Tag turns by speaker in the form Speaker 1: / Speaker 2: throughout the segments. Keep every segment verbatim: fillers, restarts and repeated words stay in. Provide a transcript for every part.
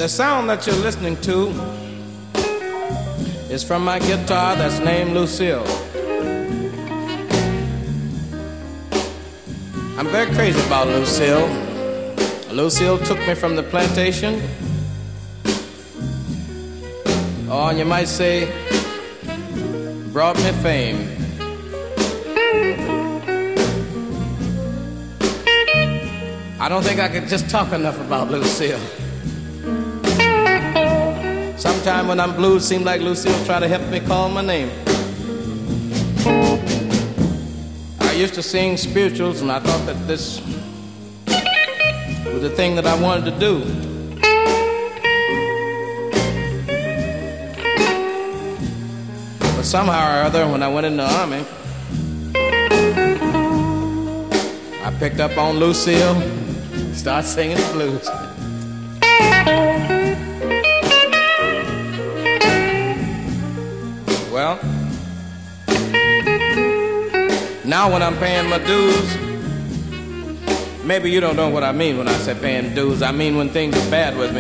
Speaker 1: The sound that you're listening to is from my guitar that's named Lucille. I'm very crazy about Lucille. Lucille took me from the plantation, or you might say, brought me fame. I don't think I could just talk enough about Lucille. Sometime when I'm blue, it seems like Lucille try to help me call my name. I used to sing spirituals, and I thought that this was the thing that I wanted to do. But somehow or other, when I went in the army, I picked up on Lucille, started singing the blues. Well, now when I'm paying my dues, maybe you don't know what I mean when I say paying dues. I mean when things are bad with me,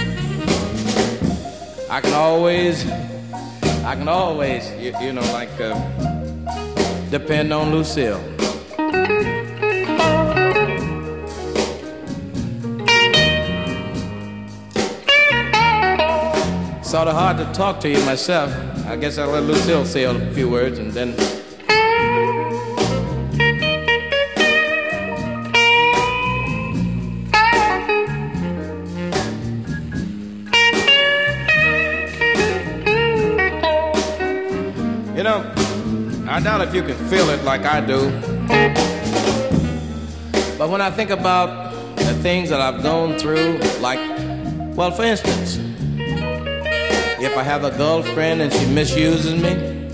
Speaker 1: I can always, I can always, you, you know, like uh, depend on Lucille. Sort of hard to talk to you myself. I guess I'll let Lucille say a few words and then. You know, I doubt if you can feel it like I do. But when I think about the things that I've gone through, like, well, for instance, if I have a girlfriend and she misuses me,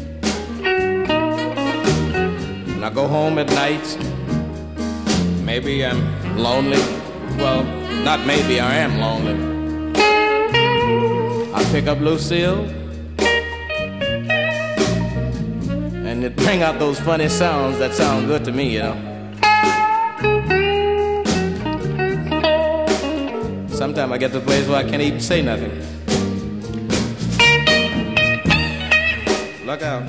Speaker 1: and I go home at night, maybe I'm lonely. Well, not maybe, I am lonely. I pick up Lucille, and it bring out those funny sounds that sound good to me, you know. Sometimes I get to a place where I can't even say nothing. Look out.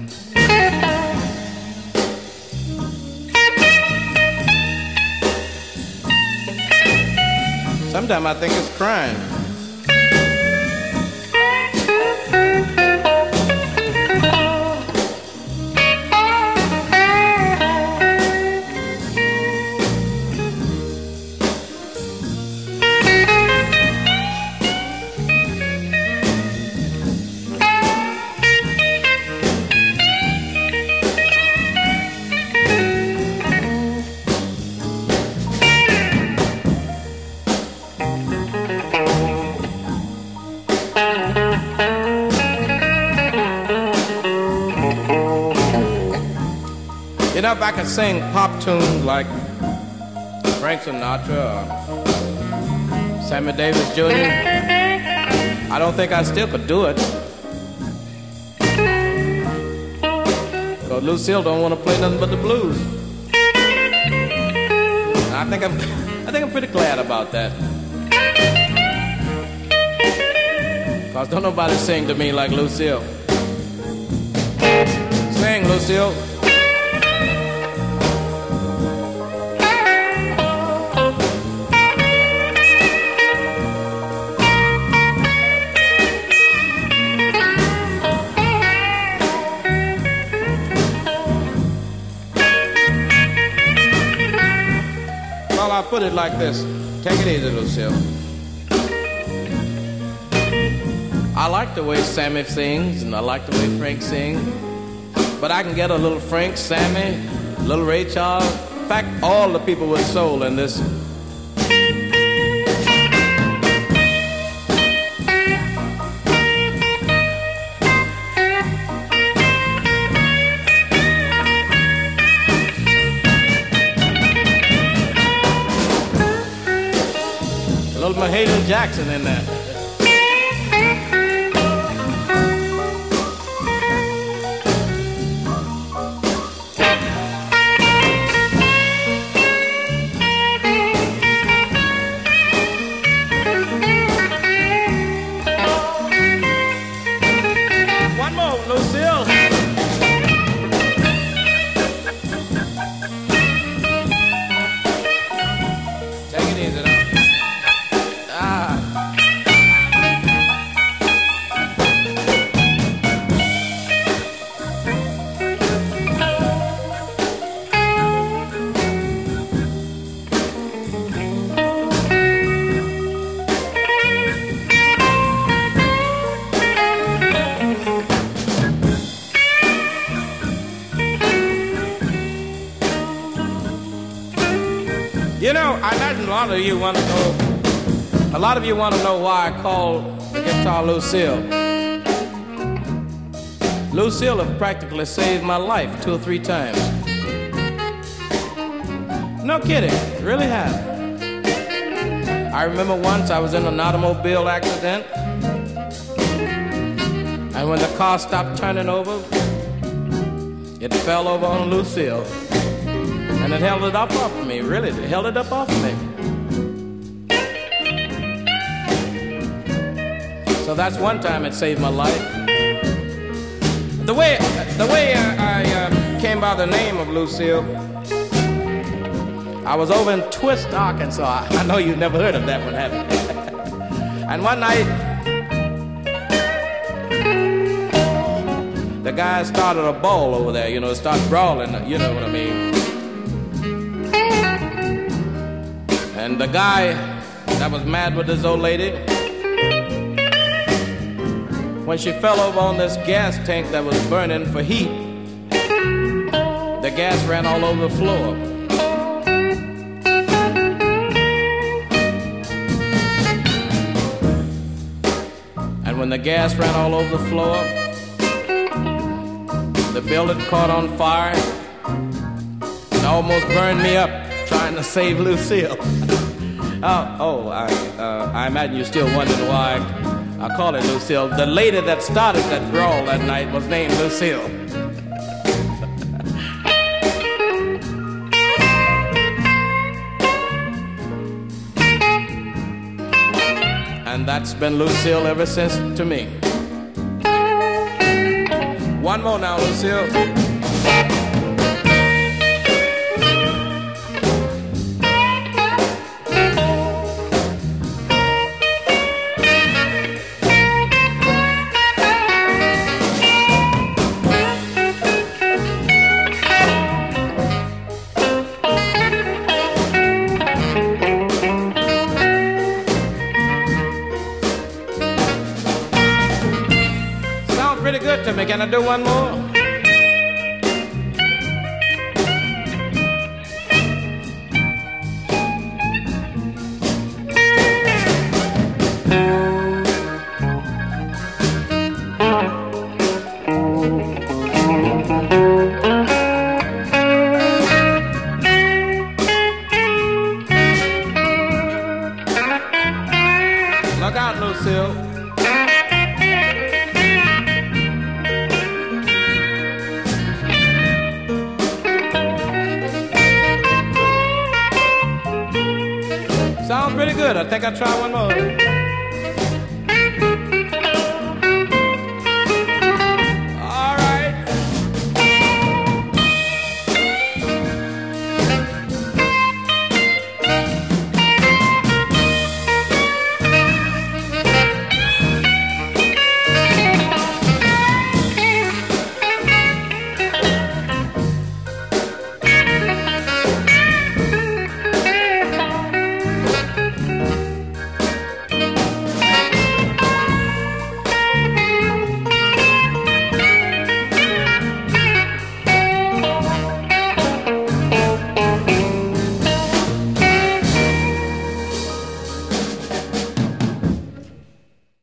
Speaker 1: Sometimes I think it's crime. You know, if I could sing pop tunes like Frank Sinatra or Sammy Davis Junior, I don't think I still could do it. Because Lucille don't want to play nothing but the blues. And I think I'm, I think I'm pretty glad about that. Because don't nobody sing to me like Lucille. Sing, Lucille. I'll put it like this. Take it easy, Lucille. I like the way Sammy sings, and I like the way Frank sings. But I can get a little Frank, Sammy, a little Ray Charles. In fact, all the people with soul in this. Little Mahalia Jackson in there. lot of you want to know. A lot of you want to know why I call the guitar Lucille. Lucille have practically saved my life two or three times. No kidding, really have. I remember once I was in an automobile accident, and when the car stopped turning over, it fell over on Lucille, and it held it up off of me. Really, it held it up off of me. So that's one time it saved my life. The way the way I, I uh, came by the name of Lucille, I was over in Twist, Arkansas. I know you've never heard of that one, have you? And one night, the guy started a ball over there, you know, started brawling, you know what I mean. And the guy that was mad with this old lady, when she fell over on this gas tank that was burning for heat, the gas ran all over the floor. And when the gas ran all over the floor, the building caught on fire and almost burned me up trying to save Lucille. oh, oh I, uh, I imagine you're still wondering why I, I call it Lucille. The lady that started that brawl that night was named Lucille. And that's been Lucille ever since to me. One more now, Lucille. Pretty good to me. Can I do one more? Look out, Lucille. Sounds pretty good. I think I'll try one more.